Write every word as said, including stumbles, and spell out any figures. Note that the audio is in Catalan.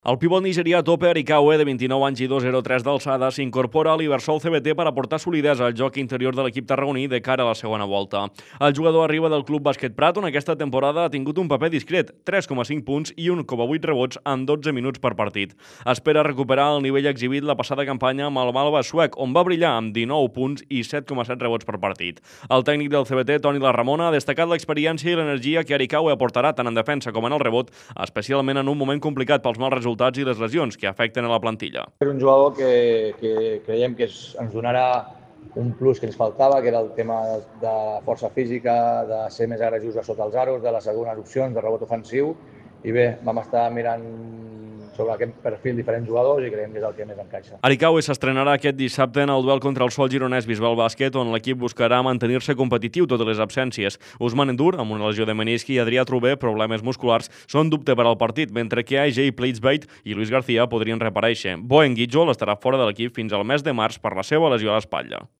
El pivot nigerià Tope Arikawe, de vint-i-nou anys i dos coma zero tres d'alçada, s'incorpora a l'Ibersol C B T per aportar solidesa al joc interior de l'equip tarragoní de cara a la segona volta. El jugador arriba del Club Bàsquet Prat, on aquesta temporada ha tingut un paper discret, tres coma cinc punts i un coma vuit rebots en dotze minuts per partit. Espera recuperar el nivell exhibit la passada campanya amb el Malva suec, on va brillar amb dinou punts i set coma set rebots per partit. El tècnic del C B T, Toni Larramona, ha destacat l'experiència i l'energia que Arikawe aportarà tant en defensa com en el rebot, especialment en un moment complicat pels mals resultats i les lesions que afecten a la plantilla. És un jugador que, que creiem que es, ens donarà un plus que ens faltava, que era el tema de força física, de ser més agressius a sota els aros, de les segones opcions, de rebot ofensiu, i bé, vam estar mirant sobre aquest perfil diferents jugadors i creiem que és el que més encaixa. Arikawe s'estrenarà aquest dissabte en el duel contra el Sol Gironès Bisbal Bàsquet, on l'equip buscarà mantenir-se competitiu totes les absències. Usman Endur, amb una lesió de menisc, i Adrià Trubé, problemes musculars, són dubte per al partit, mentre que A J Pleitsbait i Luis García podrien reaparèixer. Boen Guitjol estarà fora de l'equip fins al mes de març per la seva lesió a l'espatlla.